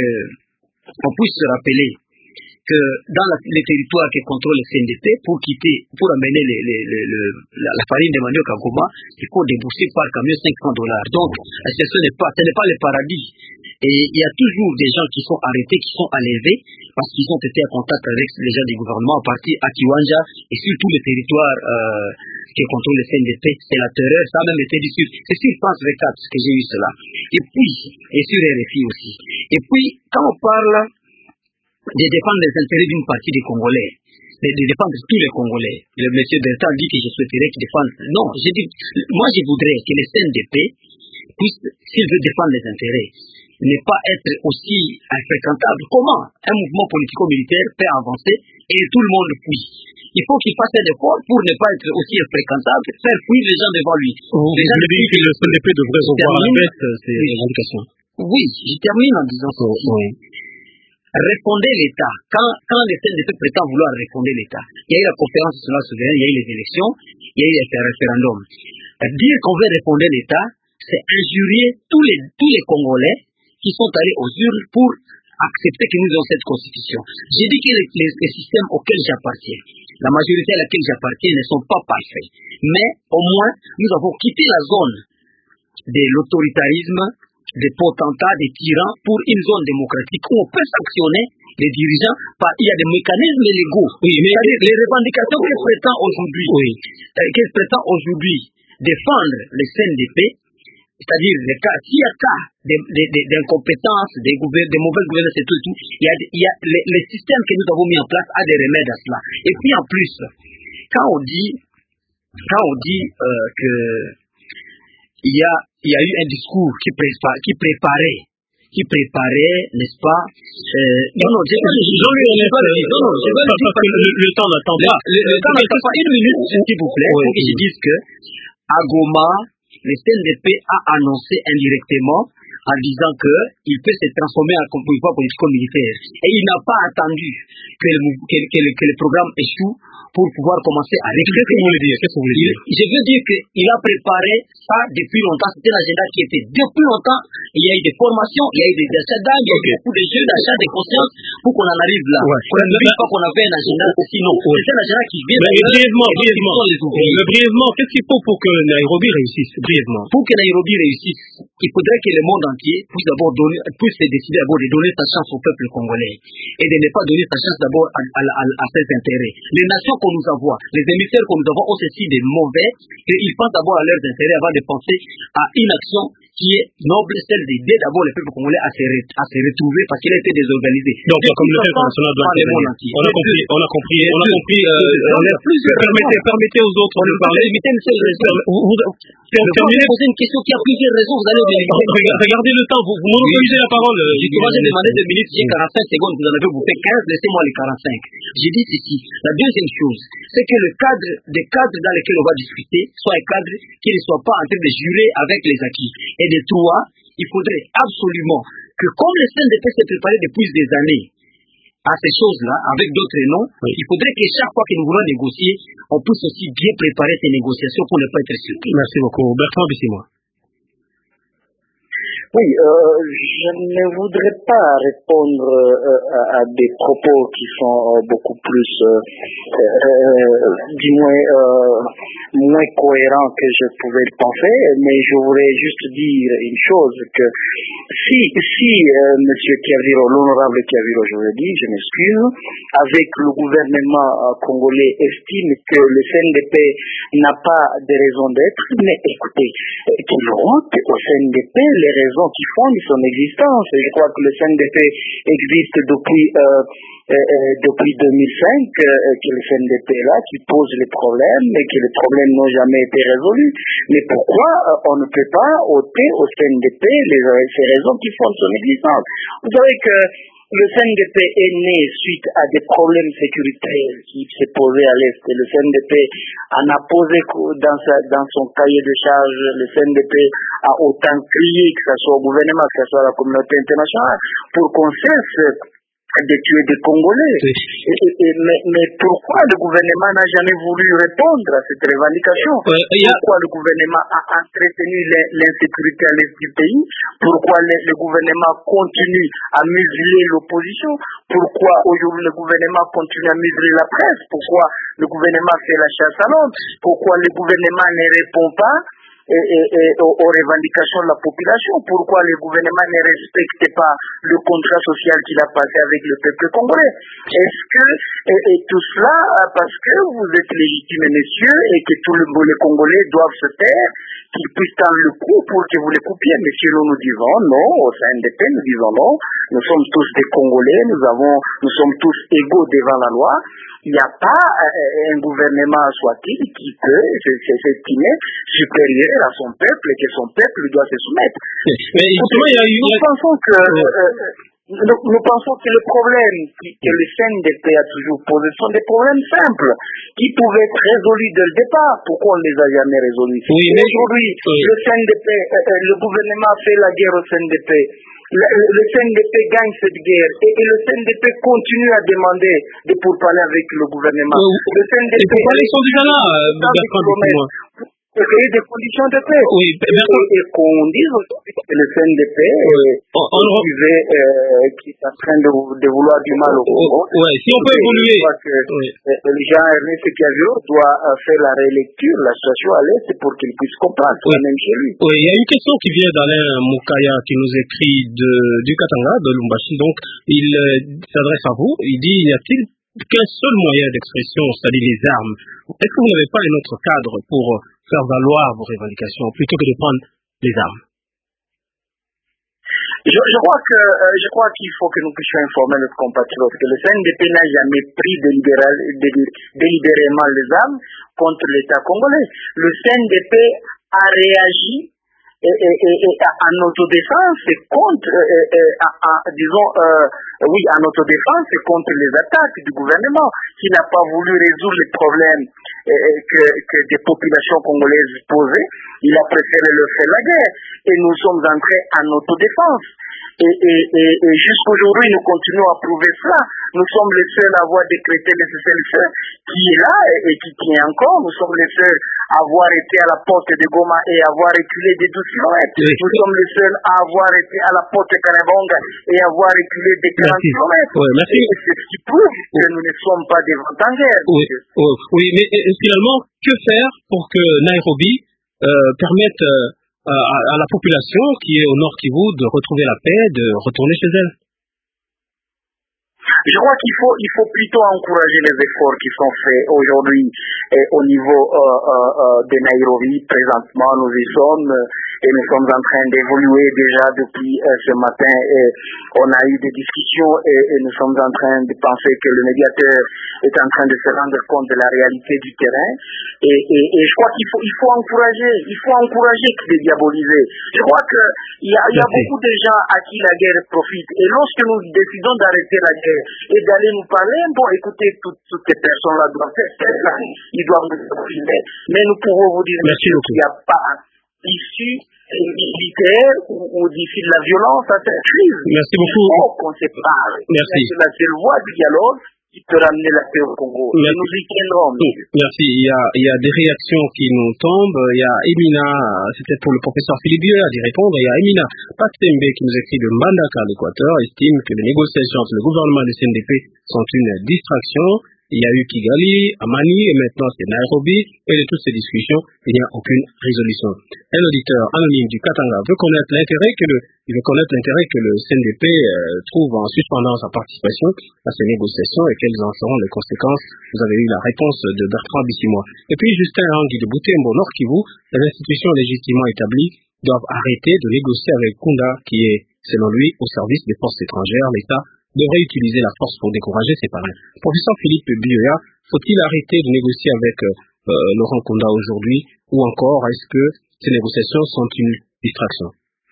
on puisse se rappeler que dans la, les territoires que contrôle le C N D P, pour quitter, pour amener les, les, les, les, la, la farine de manioc à Goma, il faut débourser par camion cinq cents dollars. Donc, ce n'est pas, ce n'est pas le paradis. Et il y a toujours des gens qui sont arrêtés, qui sont enlevés, parce qu'ils ont été en contact avec les gens du gouvernement, à partir à Kiwanja, et sur tous les territoires euh, qui contrôlent le C N D P. C'est la terreur, ça a même été dit sur, c'est sur France vingt-quatre que j'ai eu cela. Et puis, et sur R F I aussi. Et puis, quand on parle de défendre les intérêts d'une partie des Congolais, de, de défendre tous les Congolais. Le monsieur Bertrand dit que je souhaiterais qu'il défende. Non, je dis, moi je voudrais que le C N D P puisse, s'il veut défendre les intérêts, ne pas être aussi infréquentable. Comment un mouvement politico-militaire peut avancer et tout le monde fuit? Il faut qu'il fasse un effort pour ne pas être aussi infréquentable, faire fuir les gens devant lui. Vous les gens dites que le C N D P devrait revoir à la baisse ces revendications. Oui, je termine en disant ça aussi. Oui. Refonder l'État. Quand, quand le C N D P prétend vouloir refonder l'État, il y a eu la conférence nationale souveraine, il y a eu les élections, il y a eu les référendums. Dire qu'on veut refonder l'État, c'est injurier tous les, tous les Congolais qui sont allés aux urnes pour accepter que nous avons cette constitution. J'ai dit que les, les, les systèmes auxquels j'appartiens, la majorité à laquelle j'appartiens, ne sont pas parfaits. Mais au moins, nous avons quitté la zone de l'autoritarisme, des potentats, des tyrans, pour une zone démocratique où on peut sanctionner les dirigeants. Par, il y a des mécanismes légaux. Oui, mais c'est-à-dire les revendications qu'elles prétendent aujourd'hui, oui. euh, qu'elles prétendent aujourd'hui défendre le C N D P, c'est-à-dire les cas, s'il y a cas d'incompétence, des, des, des mauvaises gouvernances et tout, et tout, il y a, il y a les, les systèmes que nous avons mis en place a des remèdes à cela. Et puis en plus, quand on dit, quand on dit euh, que il y a, il y a eu un discours qui, prépa, qui préparait, qui préparait, n'est-ce pas euh, Non, non, je ne vais pas le dire. Non, non, je vais le dire parce que le temps n'attend pas. Le, le temps n'attend pas. Une minute, s'il vous plaît, pour que je dise que à Goma, le C N D P a annoncé indirectement en disant qu'il peut se transformer en pouvoir politico-militaire. Et il n'a pas attendu que le, que, que, le, que le programme échoue pour pouvoir commencer à recruter. Qu'est-ce que vous voulez dire? Qu'est-ce que vous voulez dire? Je veux dire qu'il a préparé ça depuis longtemps. C'était l'agenda qui était depuis longtemps. Il y a eu des formations, il y a eu des achats d'âme, il y a eu beaucoup de jeux d'achat de conscience pour qu'on en arrive là. Ouais. On ne dit pas qu'on avait un agenda, sinon. Ouais. C'est un agenda qui vient. Mais brièvement, brièvement, mais brièvement, qu'est-ce qu'il faut pour que Nairobi réussisse? Brièvement. Pour que Nairobi réussisse, il faudrait que le monde entier puisse d'abord donner, puisse se décider d'abord de donner sa chance au peuple congolais et de ne pas donner sa chance d'abord à, à, à, à ses intérêts. Les nations qu'on nous envoie, les émissaires qu'on nous envoie ont ceci des mauvais et ils pensent d'abord à leurs intérêts avant de penser à une action qui est noble, celle d'aider d'abord le peuple congolais à se, re, à se retrouver parce qu'il a été désorganisé. Donc la communauté internationale doit intervenir. On a compris, on a compris, on a compris. Permettez, permettez aux autres de parler. Terminez. Poser une question qui a plusieurs raisons. Vous allez regardez le temps. Vous monopolisez la parole. Moi j'ai demandé deux minutes, j'ai quarante-cinq secondes. Vous en avez bouffé quinze. Laissez-moi les quarante-cinq. J'ai dit ceci. La deuxième chose, c'est que le cadre, des cadres dans lesquels on va discuter, soit un cadre qui ne soit pas en train de jurer avec les acquis. Et de trois, il faudrait absolument que comme le C N D P s'est préparé depuis des années à ces choses-là, avec d'autres noms, oui. Il faudrait que chaque fois que nous voulons négocier, on puisse aussi bien préparer ces négociations pour ne pas être surpris. Merci beaucoup. Bertrand Bissimo. Oui, euh, je ne voudrais pas répondre euh, à, à des propos qui sont euh, beaucoup plus, euh, euh, du moins, euh, moins cohérents que je pouvais le penser, mais je voudrais juste dire une chose, que si, si euh, M. Kiaviro, l'honorable Kiaviro, je le dis, je m'excuse, avec le gouvernement euh, congolais estime que le C N D P n'a pas de raison d'être, mais écoutez, qu'ils rentrent au C N D P les raisons qui fondent son existence. Je crois que le C N D P existe depuis euh, euh, depuis deux mille cinq, euh, que le C N D P est là, qui pose les problèmes et que les problèmes n'ont jamais été résolus. Mais pourquoi euh, on ne peut pas ôter au C N D P les, ces raisons qui fondent son existence? Vous savez que le C N D P est né suite à des problèmes sécuritaires qui s'est posé à l'Est. Et le C N D P en a posé dans, sa, dans son cahier de charge. Le C N D P a autant crié, que ce soit au gouvernement, que ce soit à la communauté internationale, pour qu'on cesse de tuer des Congolais. Oui. Et, et, et, mais, mais pourquoi le gouvernement n'a jamais voulu répondre à cette revendication? Ouais, a... Pourquoi le gouvernement a entretenu l'insécurité à l'est du pays? Pourquoi le, le gouvernement continue à museler l'opposition? Pourquoi aujourd'hui le gouvernement continue à museler la presse? Pourquoi le gouvernement fait la chasse à l'homme? Pourquoi le gouvernement ne répond pas Et, et, et aux, aux revendications de la population? Pourquoi le gouvernement ne respecte pas le contrat social qu'il a passé avec le peuple congolais? Est-ce que et, et tout cela parce que vous êtes légitime, messieurs, et que tous les, les Congolais doivent se taire, qu'ils puissent tendre le coup pour que vous les coupiez? Mais si nous nous disons non, au C N D P nous disons non, nous sommes tous des Congolais, nous avons, nous sommes tous égaux devant la loi. Il n'y a pas euh, un gouvernement soit-il qui peut s'estimer supérieur à son peuple et que son peuple doit se soumettre. Mais justement, il y a eu... Nous pensons que euh, nous, nous pensons que les problèmes qui, que le C N D P a toujours posés sont des problèmes simples qui pouvaient être résolus dès le départ. Pourquoi on ne les a jamais résolus? Oui, mais... Aujourd'hui, oui. le C N D P, euh, le gouvernement a fait la guerre au C N D P. Le, le C N D P gagne cette guerre et, et le C N D P continue à demander de pourparler avec le gouvernement. Oui, le C N D P les pourparlers sont déjà là, Bertrand, dites-moi. Pour créer des conditions de paix. Oui, Bertrand. Et, et qu'on dise aussi que le C N D P oui. est, on, on... Privé, euh, qui est en train de, de vouloir du mal au Congo. Oui, si on peut évoluer. Je crois que oui. euh, Jean-Ernest Kiaviro doit euh, faire la rélecture, la situation à l'Est, pour qu'il puisse comprendre, oui. Même chez lui. Oui, il y a une question qui vient d'Alain Moukaya qui nous écrit de, du Katanga, de Lumbashi. Donc, il euh, s'adresse à vous. Il dit, y a-t-il qu'un seul moyen d'expression, c'est-à-dire les armes? Est-ce que vous n'avez pas un autre cadre pour faire valoir vos revendications plutôt que de prendre les armes? Je, je crois que euh, je crois qu'il faut que nous puissions informer notre compatriote que le C N D P n'a jamais pris délibérément les armes contre l'État congolais. Le C N D P a réagi et, et, et, et en autodéfense et contre, et, et, à, à, disons, euh, oui, en autodéfense et contre les attaques du gouvernement qui n'a pas voulu résoudre les problèmes et, et que, que des populations congolaises posaient. Il a préféré le faire la guerre et nous sommes entrés en autodéfense. Et, et, et, et jusqu'aujourd'hui, nous continuons à prouver cela. Nous sommes les seuls à avoir décrété le cessez-le-feu qui est là et, et qui tient encore. Nous sommes les seuls à avoir été à la porte de Goma et avoir reculé de douze kilomètres. Oui. Nous sommes les seuls à avoir été à la porte de Kanabonga et avoir reculé de quarante kilomètres. Oui, merci. Et c'est ce qui prouve oui. que nous ne sommes pas des vents en guerre. Oui, oui, oui, mais finalement, que faire pour que Nairobi euh, permette euh, à, à la population qui est au Nord Kivu de retrouver la paix, de retourner chez elle? Je crois qu'il faut, il faut plutôt encourager les efforts qui sont faits aujourd'hui et au niveau euh, euh, de Nairobi. Présentement, nous y sommes et nous sommes en train d'évoluer déjà depuis euh, ce matin. Et on a eu des discussions et, et nous sommes en train de penser que le médiateur est en train de se rendre compte de la réalité du terrain. Et, et, et je crois qu'il faut, il faut encourager, il faut encourager que de diaboliser. Je crois que il y a, il y a beaucoup de gens à qui la guerre profite. Et lorsque nous décidons d'arrêter la guerre et d'aller nous parler, bon, écoutez, toutes, toutes ces personnes-là doivent faire ça, ils doivent nous filmer. Mais nous pouvons vous dire, monsieur, qu'il n'y a pas d'issue militaire ou, ou d'issue de la violence à cette crise. Merci beaucoup. Il faut qu'on se parle. Merci. C'est la seule voie du dialogue qui peut ramener la paix au Congo. Et nous y tiendrons. Merci. Il y, a, il y a des réactions qui nous tombent. Il y a Emina, c'était pour le professeur Philippe Bieu à d'y répondre. Il y a Emina Patembe qui nous écrit de Mbandaka, l'Équateur, estime que les négociations entre le gouvernement et le C N D P sont une distraction. Il y a eu Kigali, Amani, et maintenant c'est Nairobi, et de toutes ces discussions, il n'y a aucune résolution. Un auditeur anonyme du Katanga veut connaître l'intérêt que le, il veut connaître l'intérêt que le C N D P euh, trouve en suspendant sa participation à ces négociations et quelles en seront les conséquences. Vous avez eu la réponse de Bertrand Bissimois. Et puis Justin Hangui de Boutembo, Nord Kivu, les institutions légitimement établies doivent arrêter de négocier avec Kunda, qui est, selon lui, au service des forces étrangères. L'État devrait utiliser la force pour décourager ses parrains. Professeur Philippe Bioya, faut-il arrêter de négocier avec euh, Laurent Kunda aujourd'hui, ou encore est-ce que ces négociations sont une distraction?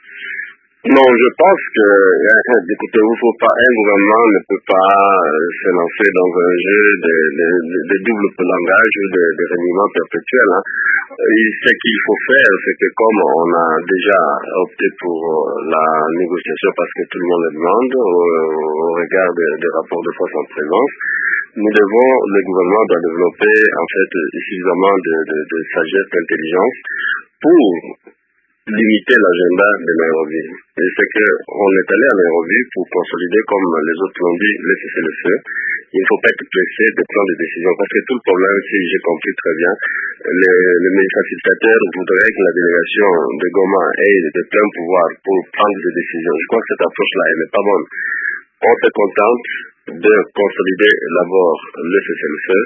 Non, je pense que, écoutez, il faut pas, un gouvernement ne peut pas euh, se lancer dans un jeu de, de, de, de double langage ou de, de reniement perpétuel. Hein. Et ce qu'il faut faire, c'est que comme on a déjà opté pour la négociation parce que tout le monde le demande, au, au regard des de rapports de force en présence, nous devons, le gouvernement doit développer en fait suffisamment de, de, de sagesse, d'intelligence pour limiter l'agenda de Nairobi. Et c'est qu'on est allé à Nairobi pour consolider, comme les autres l'ont dit, le cessez-le-feu. Il ne faut pas être pressé de prendre des décisions, parce que tout le problème, si j'ai compris très bien, les, les facilitateurs voudraient que la délégation de Goma ait de plein pouvoir pour prendre des décisions. Je crois que cette approche-là, elle n'est pas bonne. On se contente de consolider d'abord le cessez-le-feu.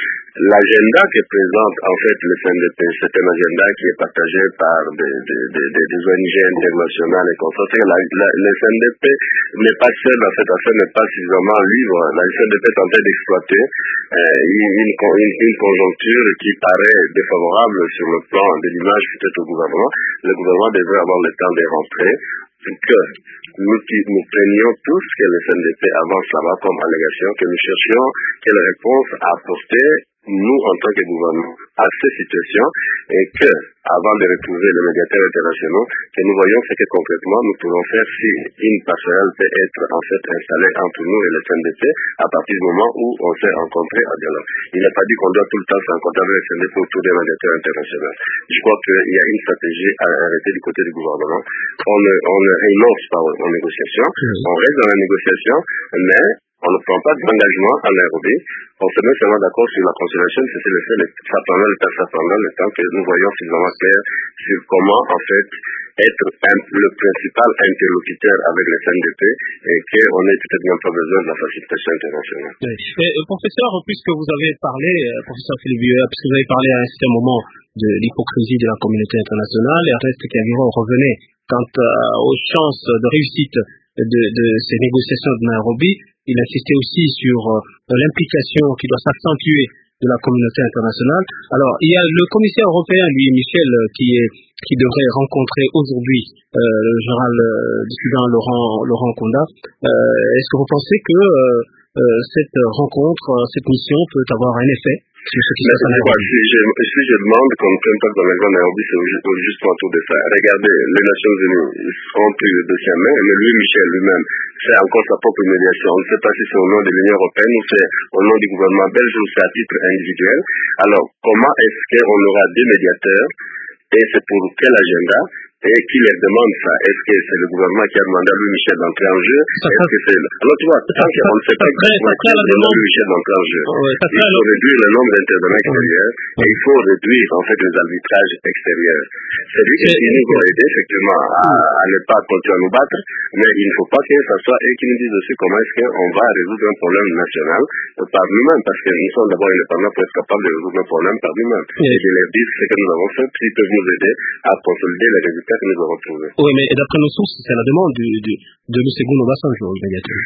L'agenda que présente en fait le C N D P, c'est un agenda qui est partagé par des, des, des, des O N G internationales et consorts. La, la, le C N D P n'est pas seul dans cette affaire, n'est pas suffisamment libre. La C N D P est en train d'exploiter euh, une, une, une, une conjoncture qui paraît défavorable sur le plan de l'image peut-être au gouvernement. Le gouvernement devrait avoir le temps de rentrer. Que nous, nous prenions tout ce que le C N D P avance là-bas comme allégation, que nous cherchions quelle réponse à apporter, nous, en tant que gouvernement, à ces situations, et que, avant de retrouver les médiateurs internationaux, que nous voyons ce que concrètement nous pouvons faire si une passerelle peut être en fait installée entre nous et le C N D P à partir du moment où on s'est rencontré à dialogue. Il n'est pas dit qu'on doit tout le temps se rencontrer avec le C N D P autour des médiateurs internationaux. Je crois qu'il y a une stratégie à arrêter du côté du gouvernement. On ne, on ne renonce pas aux, aux négociations, on reste dans la négociation, mais on ne prend pas d'engagement à Nairobi. On se met seulement d'accord sur la conciliation, c'est le fait, ça pendant le temps, ça pendant le temps que nous voyons suffisamment clair sur comment, en fait, être un, le principal interlocuteur avec le C N D P et qu'on n'ait peut-être même pas besoin de la facilitation internationale. Oui. Et, euh, professeur, puisque vous avez parlé, euh, professeur Philippe Bieu, puisque vous avez parlé à un certain moment de l'hypocrisie de la communauté internationale, et reste qu'environ revenait quant euh, aux chances de réussite de, de ces négociations de Nairobi, il insistait aussi sur euh, l'implication qui doit s'accentuer de la communauté internationale. Alors, il y a le commissaire européen, lui, Michel, qui est qui devrait rencontrer aujourd'hui euh, le général euh, discussion Laurent Laurent Kunda. Euh, est-ce que vous pensez que euh, euh, cette rencontre, cette mission peut avoir un effet sur ce qui se passe à Nairobi? Si je, si je demande qu'on ne prenne pas dans les gens Nairobi, c'est justement autour de ça. Regardez, les Nations Unies seront pris de sa main, mais lui, Michel lui-même, c'est encore sa propre médiation. On ne sait pas si c'est au nom de l'Union européenne ou c'est au nom du gouvernement belge ou c'est à titre individuel. Alors, comment est-ce qu'on aura des médiateurs et c'est pour quel agenda? Et qui les demande ça? Est-ce que c'est le gouvernement qui a demandé à Louis Michel d'entrer en jeu? Est-ce que c'est... Alors tu vois, tant qu'on ne sait pas exactement qui a demandé à Louis Michel d'entrer en jeu, il faut réduire le nombre d'intervenants extérieurs et il faut réduire en fait les arbitrages extérieurs. C'est lui qui nous va aider effectivement à, à ne pas continuer à nous battre, mais il ne faut pas que ça soit eux qui nous disent aussi comment est-ce qu'on va résoudre un problème national par nous-mêmes, parce que nous sommes d'abord indépendants pour être capables de résoudre un problème par nous-mêmes. Et de leur dire ce que nous avons fait, s'ils peuvent nous aider à consolider les résultats que nous avons trouvés. Oui, mais d'après nos sources, c'est la demande du, du, de Olusegun Obasanjo, le médiateur.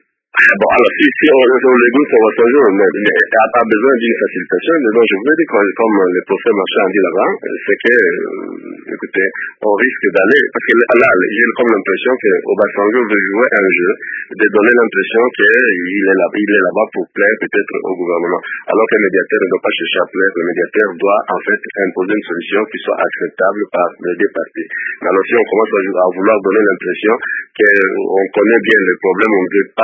Bon, alors si, si on, on le goûte, on va changer, mais, mais a, a besoin d'une facilitation. Mais donc, je vous ai dit, comme, comme le professeur Marchand a dit là-bas, c'est que, euh, écoutez, on risque d'aller, parce que là, j'ai comme l'impression que Obasanjo veut jouer un jeu, de donner l'impression qu'il est là, il est là-bas pour plaire peut-être au gouvernement. Alors que le médiateur ne doit pas chercher à plaire, le médiateur doit en fait imposer une solution qui soit acceptable par les deux parties. Mais alors si on commence à, à vouloir donner l'impression qu'on connaît bien le problème, on ne veut pas être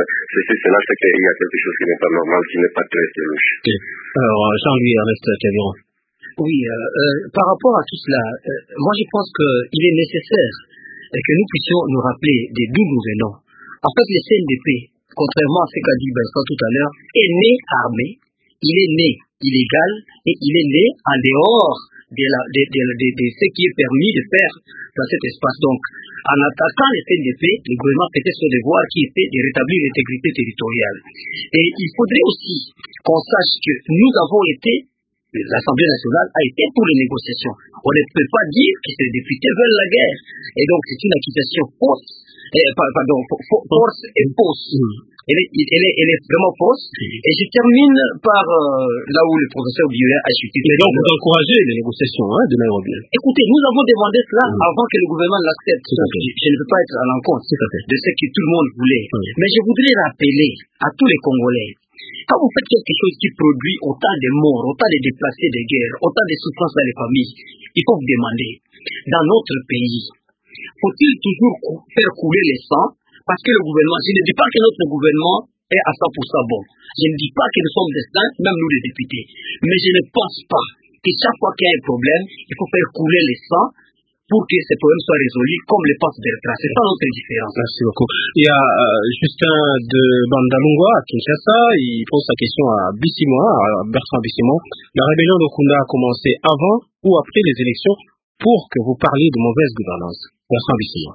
ceci, cela, c'est qu'il y a quelque chose qui n'est pas normal, qui n'est pas très louche. Okay. Alors, Jean-Louis Ernest Kaviron. Oui, euh, euh, par rapport à tout cela, euh, moi je pense qu'il est nécessaire que nous puissions nous rappeler de d'où nous venons. En fait, le C N D P, contrairement à ce qu'a dit Vincent tout à l'heure, est né armé, il est né illégal et il est né en dehors de, la, de, de, de, de ce qui est permis de faire dans cet espace. Donc, en attaquant le C N D P, le gouvernement était sur le devoir qui était de rétablir l'intégrité territoriale. Et il faudrait aussi qu'on sache que nous avons été, l'Assemblée nationale a été pour les négociations. On ne peut pas dire que ces députés veulent la guerre. Et donc, c'est une accusation fausse, eh, pardon, force et fausse. Elle est, elle, est, elle est vraiment fausse. Et je termine par euh, là où le professeur Bioya a chuté. Mais donc, vous encouragez les négociations hein, de Nairobi. Écoutez, nous avons demandé cela mmh. avant que le gouvernement l'accepte. Okay. Je, je ne peux pas être à l'encontre de ce que tout le monde voulait. Mmh. Mais je voudrais rappeler à tous les Congolais, quand vous faites quelque chose qui produit autant de morts, autant de déplacés de guerre, autant de souffrances dans les familles, il faut vous demander, dans notre pays, faut-il toujours faire couler les sangs? Parce que le gouvernement, je ne dis pas que notre gouvernement est à cent pour cent bon. Je ne dis pas que nous sommes des saints, même nous les députés. Mais je ne pense pas que chaque fois qu'il y a un problème, il faut faire couler les sangs pour que ces problèmes soient résolus comme le pense Bertrand. C'est pas notre différence. Merci beaucoup. Il y a euh, Justin de Bandalungwa à Kinshasa. Il pose sa question à Bissimo, à Bertrand Bissimo. La rébellion de Kunda a commencé avant ou après les élections pour que vous parliez de mauvaise gouvernance. Bertrand Bissimo.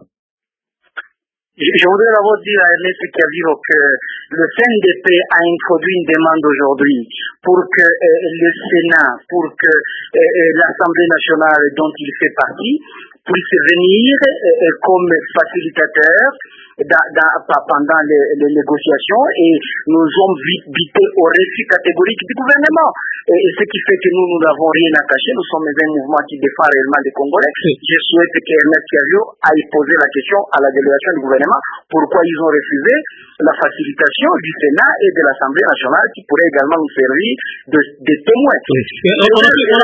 Je voudrais d'abord dire à Ernest Kaviro que le C N D P a introduit une demande aujourd'hui pour que euh, le Sénat, pour que euh, l'Assemblée nationale dont il fait partie, puisse venir euh, comme facilitateur dans, dans, pendant les, les négociations et nous sommes vite au refus catégorique du gouvernement. Et, et ce qui fait que nous, nous n'avons rien à cacher, nous sommes un mouvement qui défend réellement les Congolais. Je souhaite que Ernest Kaviro aille poser la question à la délégation du gouvernement pourquoi ils ont refusé la facilitation du Sénat et de l'Assemblée nationale qui pourrait également nous servir de, de témoins. Oui. On n'a plus,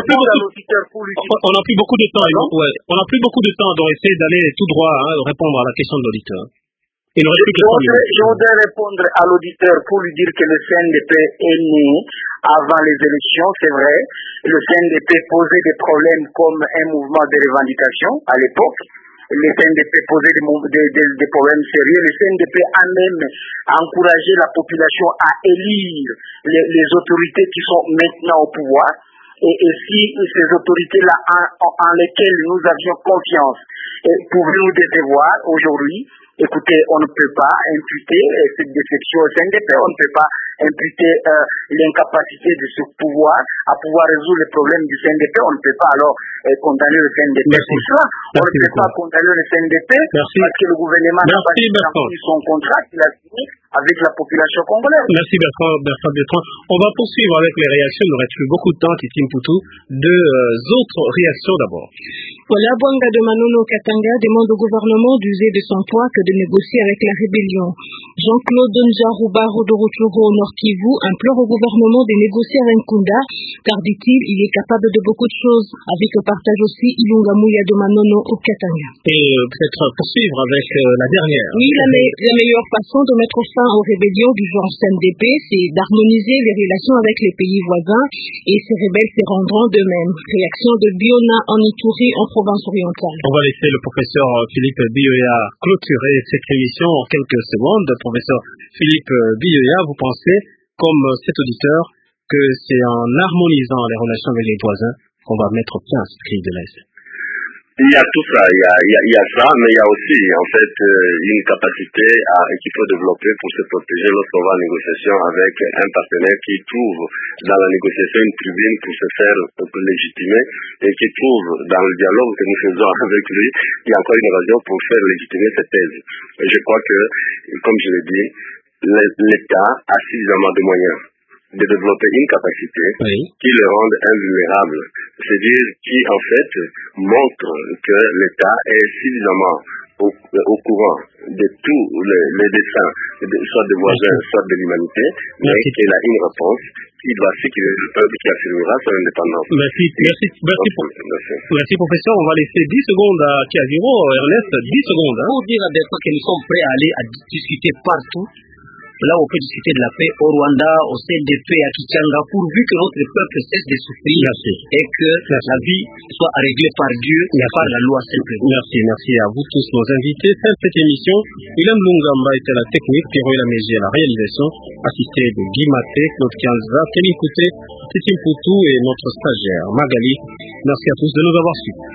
plus beaucoup de temps. Ouais. On n'a plus beaucoup de temps, donc essayer d'aller tout droit hein, répondre à la question de l'auditeur. Je, je, voudrais, je voudrais répondre à l'auditeur pour lui dire que le C N D P est né avant les élections, c'est vrai. Le C N D P posait des problèmes comme un mouvement de revendication à l'époque. Le C N D P posait des, des, des, des problèmes sérieux. Le C N D P a même encouragé la population à élire les, les autorités qui sont maintenant au pouvoir. Et, et si ces autorités-là en, en lesquelles nous avions confiance pouvaient nous décevoir aujourd'hui, écoutez, on ne peut pas imputer cette déception au C N D P, on ne peut pas imputer euh, l'incapacité de ce pouvoir à pouvoir résoudre les problèmes du C N D P, on ne peut pas alors euh, condamner le C N D P Merci. pour ça, on Merci ne peut beaucoup. pas condamner le C N D P Merci. parce que le gouvernement n'a pas rempli son contrat qu'il a signé avec la population congolaise. Merci Bertrand, Bertrand Bertrand. On va poursuivre avec les réactions, il nous reste plus beaucoup de temps, Titine Poutou. Deux euh, autres réactions d'abord. Voilà, Bwanga de Manono Katanga demande au gouvernement d'user de son poids que de négocier avec la rébellion. Jean-Claude Njarouba Rodorochoro au Nord Kivu implore au gouvernement de négocier avec Nkunda, car dit-il, il est capable de beaucoup de choses, avec le partage aussi Ilunga Mouya de Manono au Katanga. Et euh, peut-être poursuivre avec euh, la dernière. Oui, la, me la meilleure façon de mettre fin aux rébellions du genre C N D P, c'est d'harmoniser les relations avec les pays voisins, et ces rebelles se rendront d'eux-mêmes. Réaction de Biona en Ituri, en Province orientale. On va laisser le professeur Philippe Bioya clôturer cette émission en quelques secondes. Professeur Philippe Bioya, vous pensez, comme cet auditeur, que c'est en harmonisant les relations avec les voisins qu'on va mettre fin à cette crise de l'Est? Il y a tout ça, il y a, il y a, il y a ça, mais il y a aussi en fait euh, une capacité à, qu'il faut développer pour se protéger lorsqu'on va en négociation avec un partenaire qui trouve dans la négociation une tribune pour se faire légitimer et qui trouve dans le dialogue que nous faisons avec lui, il y a encore une raison pour faire légitimer cette thèse. Et je crois que, comme je l'ai dit, l'État a suffisamment de moyens de développer une capacité oui. qui le rende invulnérable. C'est-à-dire qui, en fait, montre que l'État est suffisamment au, au courant de tous les, les desseins, de, soit des voisins, Merci. soit de l'humanité, mais qu'il a une réponse qui doit sécuriser le peuple qui affirmera son indépendance. Merci, merci, merci, merci, merci professeur. On va laisser dix secondes à Kiaviro. Ernest, dix secondes. Hein. Pour dire à des fois que nous sommes prêts à aller à discuter partout, là on peut discuter de la paix au Rwanda, au C N D P, à Kichanga, pourvu que notre peuple cesse de souffrir. Merci. Et que merci. La vie soit réglée par Dieu et par la loi simplement. Merci, merci à vous tous nos invités. Fin de cette émission, William Mungamba était à la technique, Pierrot Lamégie à la réalisation, assisté de Guy Maté, Claude Kianza, Kelly Kouté, Titi Poutou et notre stagiaire Magali. Merci à tous de nous avoir suivis.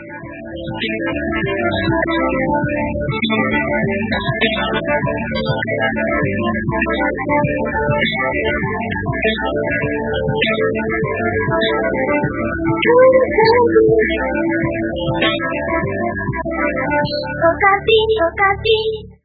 Okapi, Okapi.